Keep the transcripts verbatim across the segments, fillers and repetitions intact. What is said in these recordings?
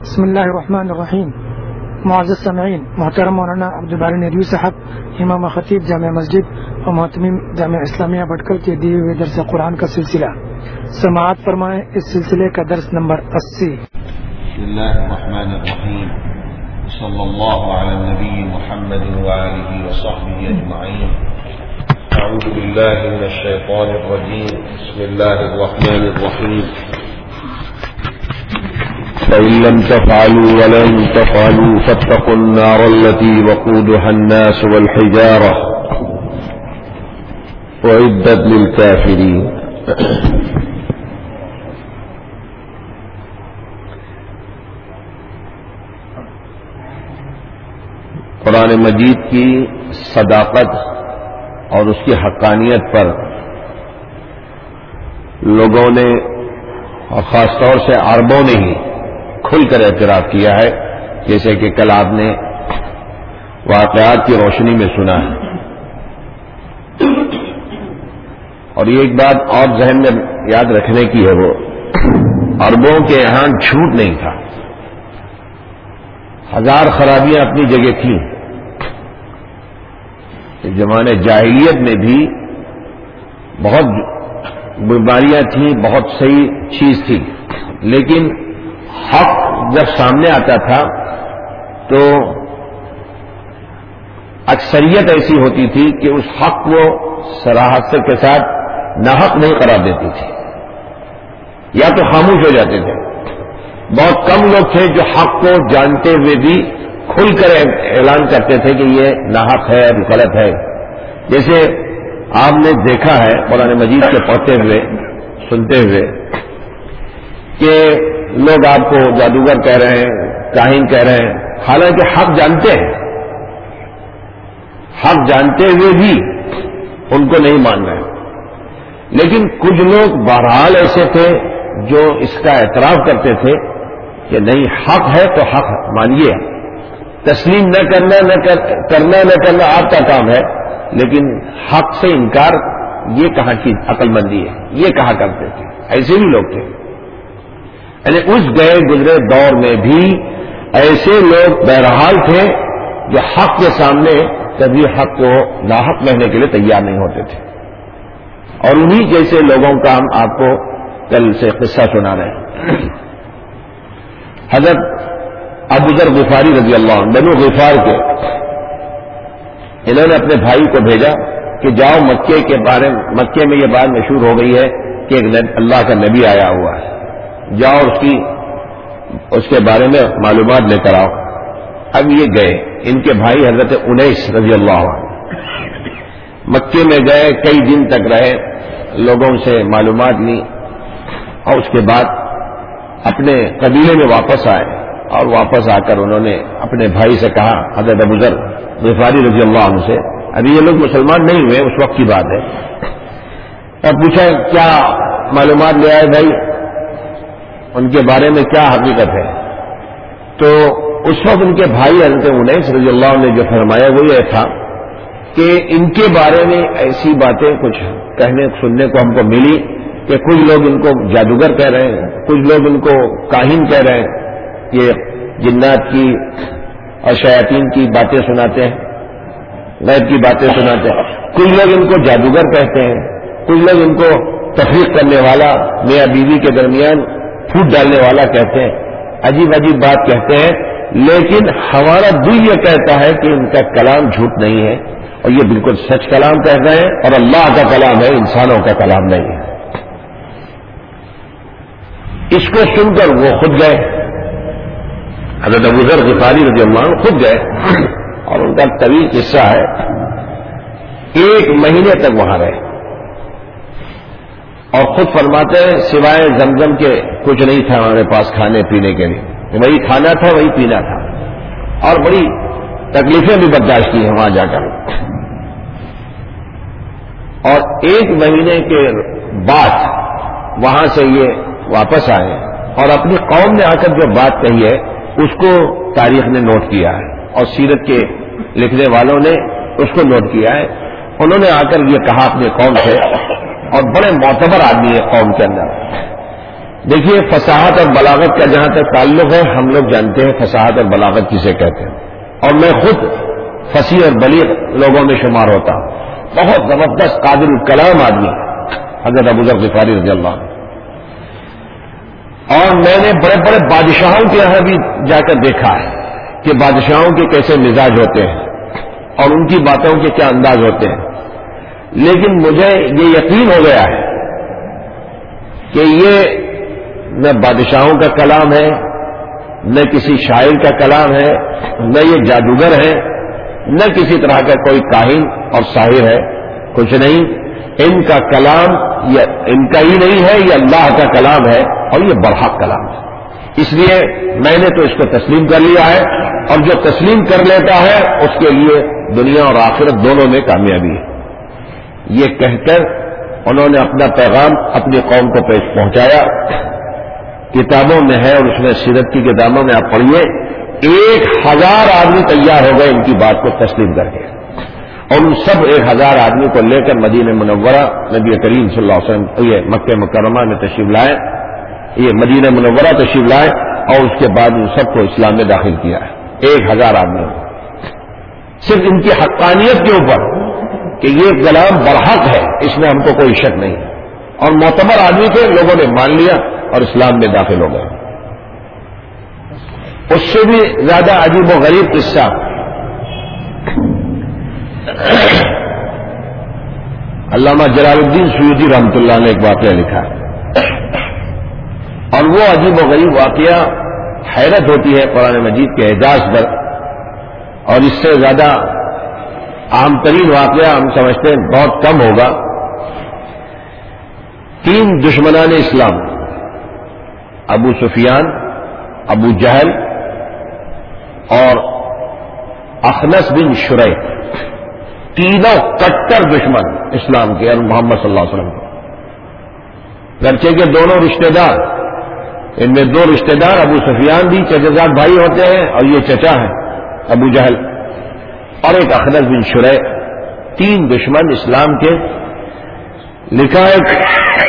بسم اللہ الرحمن الرحیم. معزز سامعین، محترم مولانا عبدالباری ندوی صاحب، امام خطیب جامع مسجد اور محتمم جامع اسلامیہ بٹکل کے دیے ہوئے درس قرآن کا سلسلہ سماعت فرمائیں. اس سلسلے کا درس نمبر اسی. بسم اللہ الرحمن الرحیم. صلی اللہ علی النبی محمد وآلہ وصحبہ اجمعین. اعوذ باللہ من الشیطان الرجیم. بسم اللہ الرحمن الرحیم. فإن لم تفعلوا ولن تفعلوا فاتقوا النار التي وقودها الناس والحجارة أعدت للكافرين. قرآن مجید کی صداقت اور اس کی حقانیت پر لوگوں نے اور خاص طور سے عربوں نے ہی کھل کر اعتراف کیا ہے، جیسے کہ کل آپ نے واقعات کی روشنی میں سنا ہے. اور یہ ایک بات اور ذہن میں یاد رکھنے کی ہے، وہ عربوں کے یہاں جھوٹ نہیں تھا. ہزار خرابیاں اپنی جگہ تھیں. زمانے جاہلیت میں بھی بہت بیماریاں تھیں، بہت صحیح چیز تھی، لیکن حق جب سامنے آتا تھا تو اکثریت ایسی ہوتی تھی کہ اس حق کو صراحت سے کے ساتھ ناحق نہیں قرار دیتی تھی، یا تو خاموش ہو جاتے تھے. بہت کم لوگ تھے جو حق کو جانتے ہوئے بھی کھل کر اعلان کرتے تھے کہ یہ ناحق ہے، غلط ہے. جیسے آپ نے دیکھا ہے قرآن مجید کے پڑھتے ہوئے سنتے ہوئے کہ لوگ آپ کو جادوگر کہہ رہے ہیں، کاہن کہہ رہے ہیں، حالانکہ حق جانتے ہیں، حق جانتے ہوئے بھی ان کو نہیں مان رہے. لیکن کچھ لوگ بہرحال ایسے تھے جو اس کا اعتراف کرتے تھے کہ نہیں، حق ہے تو حق مانیے، تسلیم نہ کرنا نہ کرنا نہ کرنا آپ کا کام ہے، لیکن حق سے انکار یہ کہاں کی عقل مندی ہے، یہ کہا کرتے تھے. ایسے بھی لوگ تھے. یعنی اس گئے گزرے دور میں بھی ایسے لوگ بہرحال تھے جو حق کے سامنے کبھی حق کو ناحق کہنے کے لیے تیار نہیں ہوتے تھے. اور انہی جیسے لوگوں کا ہم آپ کو کل سے قصہ سنا رہے ہیں. حضرت ابو ذر غفاری رضی اللہ عنہ، بنو غفار کے، انہوں نے اپنے بھائی کو بھیجا کہ جاؤ مکے کے بارے میں، مکے میں یہ بات مشہور ہو گئی ہے کہ ایک اللہ کا نبی آیا ہوا ہے، جاؤ اس کی اس کے بارے میں معلومات لے کر آؤ. اب یہ گئے، ان کے بھائی حضرت انیس رضی اللہ عنہ مکے میں گئے، کئی دن تک رہے، لوگوں سے معلومات لی، اور اس کے بعد اپنے قبیلے میں واپس آئے. اور واپس آ کر انہوں نے اپنے بھائی سے کہا، حضرت ابو ذر غفاری رضی اللہ عنہ سے، ابھی یہ لوگ مسلمان نہیں ہوئے، اس وقت کی بات ہے، اور پوچھا کیا معلومات لے آئے بھائی، ان کے بارے میں کیا حقیقت ہے؟ تو اس وقت ان کے بھائی حضرت انیس رضی اللہ عنہ نے جو فرمایا وہ یہ تھا کہ ان کے بارے میں ایسی باتیں کچھ کہنے سننے کو ہم کو ملی کہ کچھ لوگ ان کو جادوگر کہہ رہے ہیں، کچھ لوگ ان کو کاہن کہہ رہے ہیں، یہ جنات کی اور شیاطین کی باتیں سناتے ہیں، غیب کی باتیں سناتے ہیں. کچھ لوگ ان کو جادوگر کہتے ہیں، کچھ لوگ ان کو تفریق کرنے والا، میاں بیوی کے درمیان پھوٹ ڈالنے والا کہتے ہیں. عجیب عجیب بات کہتے ہیں، لیکن ہمارا دل یہ کہتا ہے کہ ان کا کلام جھوٹ نہیں ہے، اور یہ بالکل سچ کلام کہہ رہے ہیں، اور اللہ کا کلام ہے، انسانوں کا کلام نہیں ہے. اس کو سن کر وہ خود گئے، حضرت ابو ذر غفاری رضی اللہ عنہ خود گئے، اور ان کا طویل قصہ ہے. ایک مہینے تک وہاں رہے، اور خود فرماتے ہیں سوائے زمزم کے کچھ نہیں تھا ہمارے پاس کھانے پینے کے لیے، وہی کھانا تھا وہی پینا تھا، اور بڑی تکلیفیں بھی برداشت کی ہیں وہاں جا کر. اور ایک مہینے کے بعد وہاں سے یہ واپس آئے، اور اپنی قوم نے آ کر جو بات کہی ہے اس کو تاریخ نے نوٹ کیا ہے، اور سیرت کے لکھنے والوں نے اس کو نوٹ کیا ہے. انہوں نے آ کر یہ کہا اپنے قوم سے، اور بڑے معتبر آدمی ہے قوم کے اندر، دیکھیے فصاحت اور بلاغت کا جہاں تک تعلق ہے، ہم لوگ جانتے ہیں فصاحت اور بلاغت کسے کہتے ہیں، اور میں خود فصیح اور بلیغ لوگوں میں شمار ہوتا ہوں. بہت زبردست قادر الکلام آدمی حضرت ابو ذر غفاری رضی اللہ عنہ. اور میں نے بڑے بڑے بادشاہوں کے یہاں بھی جا کر دیکھا ہے کہ بادشاہوں کے کیسے مزاج ہوتے ہیں اور ان کی باتوں کے کیا انداز ہوتے ہیں. لیکن مجھے یہ یقین ہو گیا ہے کہ یہ نہ بادشاہوں کا کلام ہے، نہ کسی شاعر کا کلام ہے، نہ یہ جادوگر ہے، نہ کسی طرح کا کوئی کاہن اور ساحر ہے، کچھ نہیں. ان کا کلام یہ ان کا ہی نہیں ہے، یہ اللہ کا کلام ہے اور یہ برحق کلام ہے. اس لیے میں نے تو اس کو تسلیم کر لیا ہے، اور جو تسلیم کر لیتا ہے اس کے لیے دنیا اور آخرت دونوں میں کامیابی ہے. یہ کہہ کر انہوں نے اپنا پیغام اپنی قوم کو پیش پہنچایا. کتابوں میں ہے، اور اس میں سیرت کی کتابوں میں آپ پڑھیے، ایک ہزار آدمی تیار ہو گئے ان کی بات کو تسلیم کر کے، اور ان سب ایک ہزار آدمی کو لے کر مدینہ منورہ نبی کریم صلی اللہ علیہ وسلم یہ مکہ مکرمہ میں تشریف لائے، یہ مدینہ منورہ تشریف لائے، اور اس کے بعد ان سب کو اسلام میں داخل کیا ہے. ایک ہزار آدمی صرف ان کی حقانیت کے اوپر کہ یہ کلام برحق ہے، اس میں ہم کو کوئی شک نہیں، اور معتبر آدمی تھے، لوگوں نے مان لیا اور اسلام میں داخل ہو گئے. اس سے بھی زیادہ عجیب و غریب قصہ علامہ جلال الدین سیوطی رحمۃ اللہ نے ایک واقعہ لکھا ہے، اور وہ عجیب و غریب واقعہ حیرت ہوتی ہے قرآن مجید کے اعجاز پر، اور اس سے زیادہ عام ترین واقعہ ہم سمجھتے ہیں بہت کم ہوگا. تین دشمنان اسلام، ابو سفیان، ابو جہل اور اخنس بن شریح، تینوں کٹر دشمن اسلام کے اور محمد صلی اللہ علیہ وسلم کے. گرچہ کے دونوں رشتہ دار، ان میں دو رشتہ دار ابو سفیان بھی چچا بھائی ہوتے ہیں، اور یہ چچا ہے ابو جہل، اور ایک اخنس بن شریح، تین دشمن اسلام کے. لکھا ہے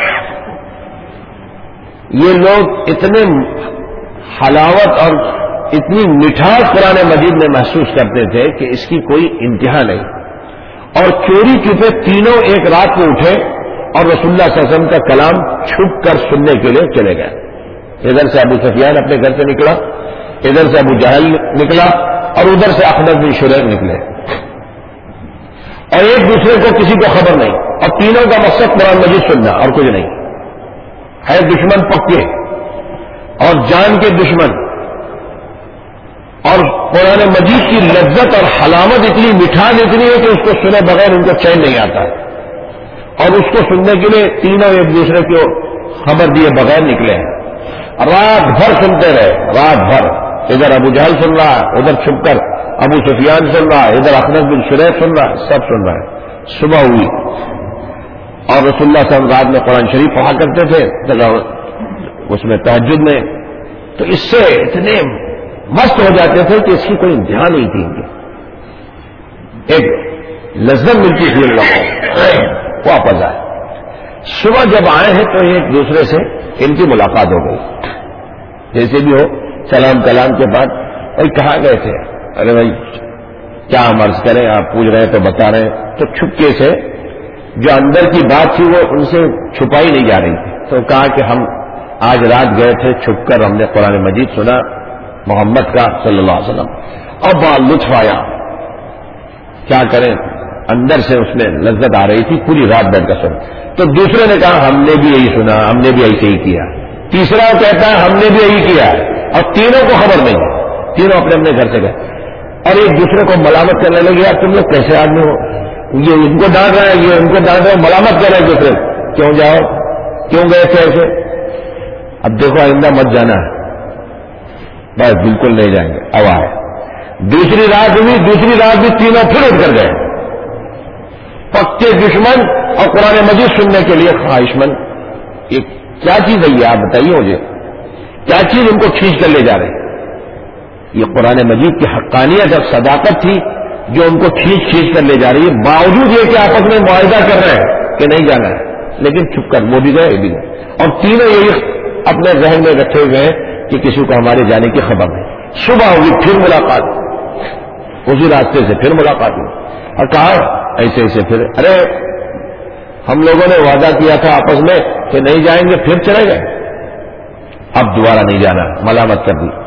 یہ لوگ اتنے حلاوت اور اتنی مٹھاس قرآن مجید میں محسوس کرتے تھے کہ اس کی کوئی انتہا نہیں، اور چوری چھپے تینوں ایک رات کو اٹھے اور رسول اللہ صلی اللہ علیہ وسلم کا کلام چھپ کر سننے کے لیے چلے گئے. ادھر سے ابو سفیان اپنے گھر سے نکلا، ادھر سے ابو جہل نکلا، اور ادھر سے اخنس بن شریح نکلے، اور ایک دوسرے کو کسی کو خبر نہیں، اور تینوں کا مقصد قرآن مجید سننا اور کچھ نہیں. ہے دشمن پکے اور جان کے دشمن، اور قرآن مجید کی لذت اور حلاوت اتنی مٹھاس اتنی ہے کہ اس کو سنے بغیر ان کو چین نہیں آتا، اور اس کو سننے کے لیے تینوں ایک دوسرے کو خبر دیے بغیر نکلے ہیں. رات بھر سنتے رہے، رات بھر. ادھر ابو جہل سن رہا ہے، ادھر چھپ کر ابو سفیان سن رہا ہے، ادھر اخنس بن شریح سن رہا ہے، سب سن رہا ہے. صبح ہوئی، اور رسول اللہ صلی اللہ علیہ وسلم رات میں قرآن شریف پڑھا کرتے تھے، اس میں تہجد میں، تو اس سے اتنے مست ہو جاتے تھے کہ اس کی کوئی انتہا نہیں تھی. ان کی ایک لذت ملتی تھی ان لوگوں کو. واپس آئے، صبح جب آئے ہیں تو ایک دوسرے سے ان کی ملاقات ہو گئی، جیسے بھی ہو سلام کلام کے بعد. بھائی کہاں گئے تھے؟ ارے بھائی کیا ہم عرض کریں، آپ پوچھ رہے ہیں تو بتا رہے ہیں. تو چھپکے سے جو اندر کی بات تھی وہ ان سے چھپائی نہیں جا رہی تھی، تو کہا کہ ہم آج رات گئے تھے چھپ کر، ہم نے قرآن مجید سنا محمد کا صلی اللہ علیہ وسلم، اور بڑا لطف آیا. کیا کریں، اندر سے اس میں لذت آ رہی تھی، پوری رات بیٹھ کر سنا. تو دوسرے نے کہا ہم نے بھی یہی سنا، ہم نے بھی ایسے ہی کیا. تیسرا کہتا ہے ہم نے بھی یہی کیا، اور تینوں کو خبر نہیں ہے، تینوں اپنے اپنے گھر سے گئے، اور ایک دوسرے کو ملامت کرنے لگے، یار تم لوگ کیسے آدمی ہو، یہ ان کو ڈانٹ رہا ہے، یہ ان کو ڈانٹ رہا ہے، ملامت کر رہے ہیں دوسرے، کیوں جاؤ، کیوں گئے تھے ایسے. اب دیکھو آئندہ مت جانا ہے. بس بالکل نہیں جائیں گے. اب آئے دوسری رات ہوئی، دوسری رات بھی تینوں پھر اٹھ کر گئے، پکے دشمن اور قرآن مجید سننے کے لیے خواہش مند. یہ کیا چیز ہے یہ، آپ بتائیے مجھے، کیا چیز ان کو کھینچ کر لے جا رہے ہیں؟ یہ قرآن مجید کی حقانیت اور صداقت تھی جو ان کو کھینچ کھینچ کر لے جا رہی ہے، باوجود یہ کہ آپس میں معاہدہ کر رہے ہیں کہ نہیں جانا ہے، لیکن چھپ کر وہ بھی گئے، یہ بھی گئے، اور تینوں یہی اپنے ذہن میں رکھے ہوئے ہیں کہ کسی کو ہمارے جانے کی خبر نہیں. صبح ہوگی پھر ملاقات, اسی راستے سے پھر ملاقات ہوئی, اور کہا ایسے ایسے پھر, ارے ہم لوگوں نے وعدہ کیا تھا آپس میں کہ نہیں جائیں گے, پھر چلے گئے, اب دوبارہ نہیں جانا, ملامت کر دی.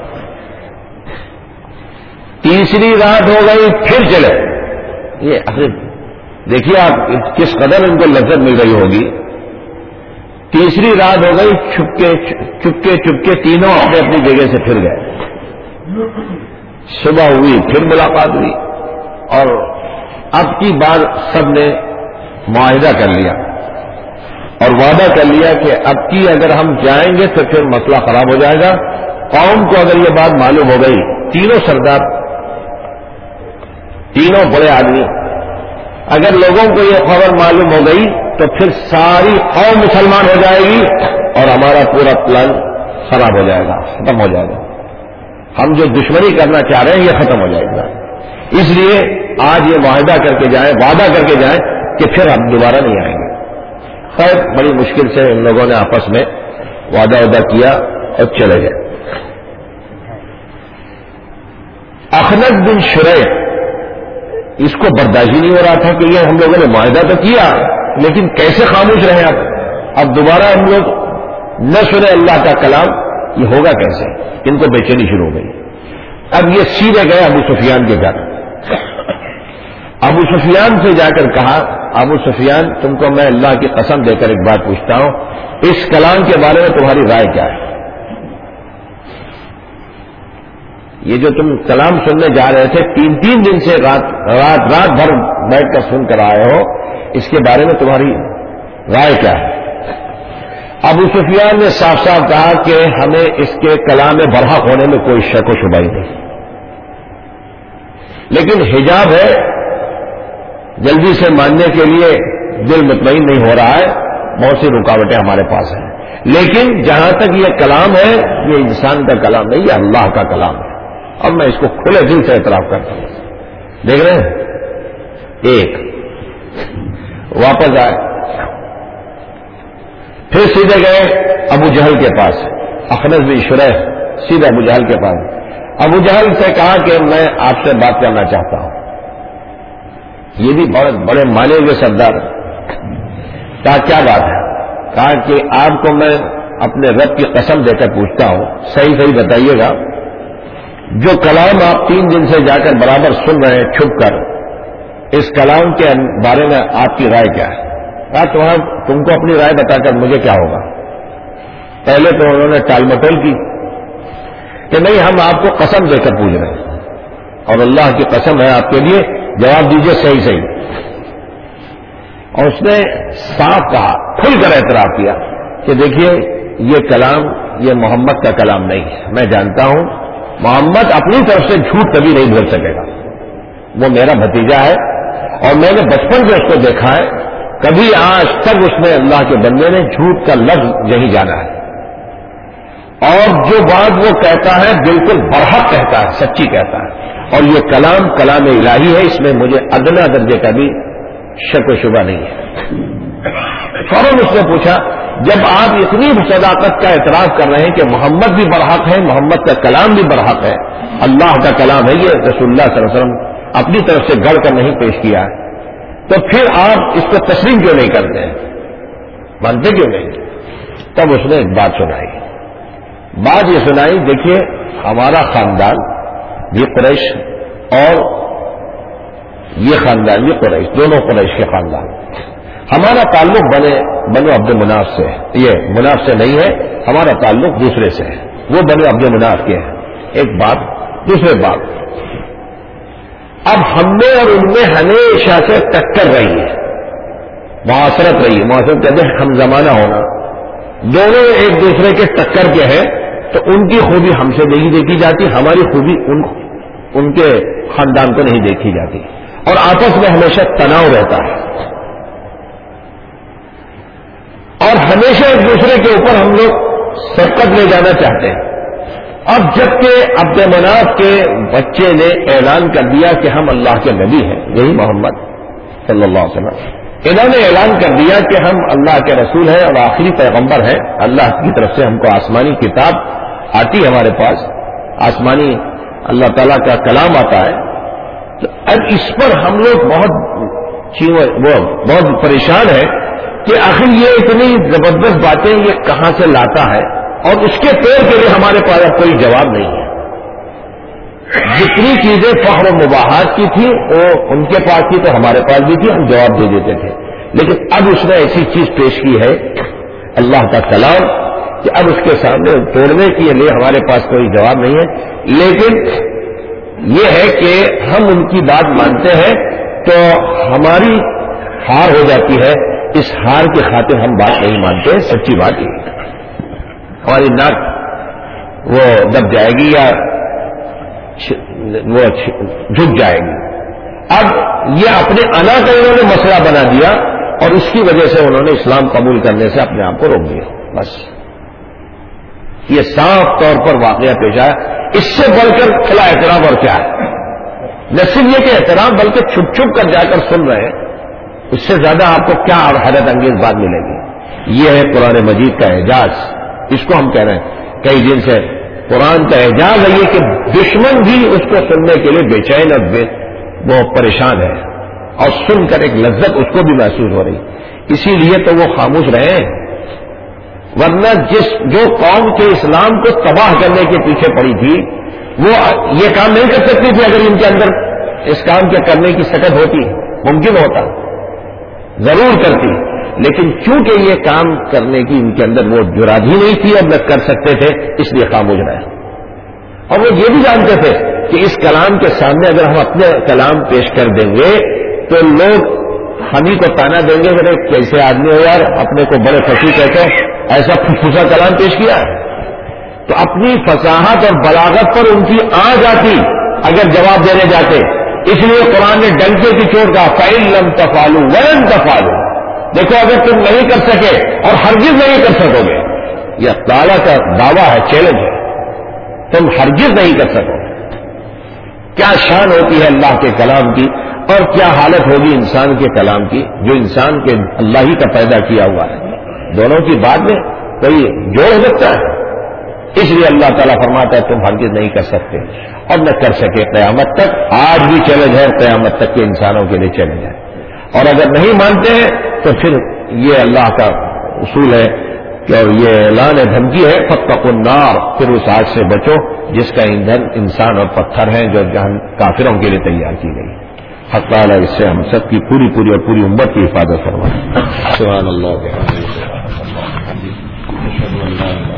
تیسری رات ہو گئی پھر چلے. یہ آخر دیکھیے آپ کس قدر ان کو لذت مل رہی ہوگی. تیسری رات ہو گئی, چھپکے چپکے چپکے تینوں اپنے اپنی جگہ سے پھر گئے. صبح ہوئی پھر ملاقات ہوئی, اور اب کی بار سب نے معاہدہ کر لیا اور وعدہ کر لیا کہ اب کی اگر ہم جائیں گے تو پھر مسئلہ خراب ہو جائے گا. قوم کو اگر یہ بات معلوم ہو گئی, تینوں سردار, تینوں بڑے آدمی, اگر لوگوں کو یہ خبر معلوم ہو گئی تو پھر ساری قوم مسلمان ہو جائے گی اور ہمارا پورا پلان خراب ہو جائے گا, ختم ہو جائے گا. ہم جو دشمنی کرنا چاہ رہے ہیں یہ ختم ہو جائے گا. اس لیے آج یہ معاہدہ کر کے جائیں, وعدہ کر کے جائیں کہ پھر ہم دوبارہ نہیں آئیں گے. خیر بڑی مشکل سے ان لوگوں نے آپس میں وعدہ وعدہ کیا اور چلے گئے. اخنس بن شریح اس کو برداشت نہیں ہو رہا تھا کہ یہ ہم لوگوں نے معاہدہ تو کیا لیکن کیسے خاموش رہے اب اب دوبارہ ہم لوگ نہ سنے اللہ کا کلام, یہ ہوگا کیسے. ان کو بے چینی شروع ہو گئی. اب یہ سیدھے گئے ابو سفیان کے گھر. ابو سفیان سے جا کر کہا, ابو سفیان تم کو میں اللہ کی قسم دے کر ایک بات پوچھتا ہوں, اس کلام کے بارے میں تمہاری رائے کیا ہے؟ یہ جو تم کلام سننے جا رہے تھے تین تین دن سے رات رات رات بھر بیٹھ کر سن کر آئے ہو, اس کے بارے میں تمہاری رائے کیا ہے؟ ابو سفیان نے صاف صاف کہا کہ ہمیں اس کے کلام برحق ہونے میں کوئی شک و شبہ نہیں, لیکن حجاب ہے, جلدی سے ماننے کے لیے دل مطمئن نہیں ہو رہا ہے, بہت سی رکاوٹیں ہمارے پاس ہیں. لیکن جہاں تک یہ کلام ہے یہ انسان کا کلام نہیں, یہ اللہ کا کلام ہے, اور میں اس کو کھلے دل سے اعتراف کرتا ہوں. دیکھ رہے ہیں, ایک واپس آئے, پھر سیدھے گئے ابو جہل کے پاس. اخنس بن شریح سیدھے ابو جہل کے پاس. ابو جہل سے کہا کہ میں آپ سے بات کرنا چاہتا ہوں. یہ بھی بڑے بڑے مانے ہوئے سردار. کہا کیا بات ہے؟ کہا کہ آپ کو میں اپنے رب کی قسم دے کر پوچھتا ہوں, صحیح صحیح بتائیے گا, جو کلام آپ تین دن سے جا کر برابر سن رہے ہیں چھپ کر, اس کلام کے بارے میں آپ کی رائے کیا ہے؟ کہا تمہارا تم کو اپنی رائے بتا کر مجھے کیا ہوگا. پہلے تو انہوں نے ٹال مٹول کی کہ نہیں ہم آپ کو قسم دے کر پوچھ رہے ہیں اور اللہ کی قسم ہے آپ کے لیے, جواب دیجئے صحیح صحیح. اور اس نے صاف کہا, کھل کر اعتراف کیا کہ دیکھیے یہ کلام یہ محمد کا کلام نہیں ہے. میں جانتا ہوں محمد اپنی طرف سے جھوٹ کبھی نہیں بول سکے گا, وہ میرا بھتیجا ہے اور میں نے بچپن سے اس کو دیکھا ہے, کبھی آج تک اس نے اللہ کے بندے نے جھوٹ کا لفظ نہیں جانا ہے, اور جو بات وہ کہتا ہے بالکل برحق کہتا ہے, سچی کہتا ہے, اور یہ کلام کلام الہی ہے, اس میں مجھے ادنا درجے کا بھی شک و شبہ نہیں ہے. فوراً اس نے پوچھا, جب آپ اتنی صداقت کا اعتراف کر رہے ہیں کہ محمد بھی برحق ہے, محمد کا کلام بھی برحق ہے, اللہ کا کلام ہے, یہ رسول اللہ صلی اللہ علیہ وسلم اپنی طرف سے گڑھ کر نہیں پیش کیا ہے, تو پھر آپ اس کو تسلیم کیوں نہیں کرتے ہیں, مانتے کیوں نہیں؟ تب اس نے ایک بات سنائی. بات یہ سنائی, دیکھیے ہمارا خاندان یہ قریش اور یہ خاندان یہ قریش, دونوں قریش کے خاندان, ہمارا تعلق بنے بنو عبد مناف سے, یہ مناف سے نہیں ہے, ہمارا تعلق دوسرے سے ہے, وہ بنو عبد مناف کے ہیں. ایک بات. دوسرے بات, اب ہم میں اور ان میں ہمیشہ سے ٹکر رہی ہے, معاشرت رہی ہے. معاشرت کہتے ہیں ہم زمانہ ہونا, دونوں ایک دوسرے کے ٹکر کے ہیں, تو ان کی خوبی ہم سے نہیں دیکھی جاتی, ہماری خوبی ان ان کے خاندان کو نہیں دیکھی جاتی, اور آپس میں ہمیشہ تناؤ رہتا ہے, اور ہمیشہ ایک دوسرے کے اوپر ہم لوگ سبقت لے جانا چاہتے ہیں. اب جبکہ عبد مناف کے بچے نے اعلان کر دیا کہ ہم اللہ کے نبی ہیں, یہی محمد صلی اللہ علیہ وسلم, انہوں نے اعلان کر دیا کہ ہم اللہ کے رسول ہیں اور آخری پیغمبر ہیں، اللہ کی طرف سے ہم کو آسمانی کتاب آتی ہے، ہمارے پاس آسمانی اللہ تعالیٰ کا کلام آتا ہے. تو اب اس پر ہم لوگ بہت وہ بہت پریشان ہیں کہ آخر یہ اتنی زبردست باتیں یہ کہاں سے لاتا ہے، اور اس کے طور کے لیے ہمارے پاس اب کوئی جواب نہیں ہے. جتنی چیزیں فخر و مباحات کی تھی وہ ان کے پاس تھی تو ہمارے پاس بھی تھی، ہم جواب دے دیتے تھے. لیکن اب اس نے ایسی چیز پیش کی ہے اللہ کا کلام کہ اب اس کے سامنے توڑنے کے لیے ہمارے پاس کوئی جواب نہیں ہے. لیکن یہ ہے کہ ہم ان کی بات مانتے ہیں تو ہماری ہار ہو جاتی ہے. اس ہار کی خاطر ہم بات نہیں مانتے. سچی بات یہ ہماری ناک وہ دب جائے گی یا وہ جھک جائے گی. اب یہ اپنے انا کا انہوں نے مسئلہ بنا دیا اور اس کی وجہ سے انہوں نے اسلام قبول کرنے سے اپنے آپ کو روک دیا. بس یہ صاف طور پر واقعہ پیش آیا. اس سے بڑھ کر کھلا احترام اور کیا ہے؟ نہ صرف یہ کہ احترام بلکہ چھپ چھپ کر جا کر سن رہے ہیں، اس سے زیادہ آپ کو کیا اور حیرت انگیز بات ملے گی؟ یہ ہے قرآن مجید کا اعجاز. اس کو ہم کہہ رہے ہیں کئی دن سے قرآن کا اعجاز ہے یہ کہ دشمن بھی اس کو سننے کے لیے بے چین اور بے وہ پریشان ہے، اور سن کر ایک لذت اس کو بھی محسوس ہو رہی. اسی لیے تو وہ خاموش رہے ہیں. ورنہ جس جو قوم کے اسلام کو تباہ کرنے کے پیچھے پڑی تھی وہ یہ کام نہیں کر سکتی تھی اگر ان کے اندر اس کام کے کرنے کی سکت ہوتی. ممکن ہوتا، ضرور کرتی، لیکن چونکہ یہ کام کرنے کی ان کے اندر وہ جرات ہی نہیں تھی اور نہ کر سکتے تھے، اس لیے خاموش رہے. اور وہ یہ بھی جانتے تھے کہ اس کلام کے سامنے اگر ہم اپنے کلام پیش کر دیں گے تو لوگ ہم ہی کو تانا دیں گے کہ کیسے آدمی ہو یار، اپنے کو بڑے فصیح کہتے ہیں، ایسا پھسا کلام پیش کیا ہے. تو اپنی فصاحت اور بلاغت پر ان کی آنچ آتی اگر جواب دینے جاتے. اس لیے قرآن نے ڈنکے کی چوٹ کہا فَإِن لَمْ تَفْعَلُوا وَلَن تَفْعَلُوا. دیکھو اگر تم نہیں کر سکے اور ہرگز نہیں کر سکو گے، یہ تعالیٰ کا دعویٰ ہے، چیلنج ہے، تم ہرگز نہیں کر سکو. کیا شان ہوتی ہے اللہ کے کلام کی اور کیا حالت ہوگی انسان کے کلام کی جو انسان کے اللہ ہی کا پیدا کیا ہوا ہے. دونوں کی بات میں کوئی جوڑ ہو سکتا ہے. اس لیے اللہ تعالیٰ فرماتا ہے تم ہرگز نہیں کر سکتے اور نہ کر سکے قیامت تک. آج بھی چیلنج ہے، قیامت تک کے انسانوں کے لیے چیلنج ہے. اور اگر نہیں مانتے ہیں تو پھر یہ اللہ کا اصول ہے کہ اور یہ اعلان دھمکی ہے فاتقوا النار، پھر اس آگ سے بچو جس کا ایندھن انسان اور پتھر ہیں جو جہاں کافروں کے لیے تیار کی گئی. حق تعالیٰ اس سے ہم سب کی پوری پوری اور پوری امت کی حفاظت فرمائے. سبحان اللہ.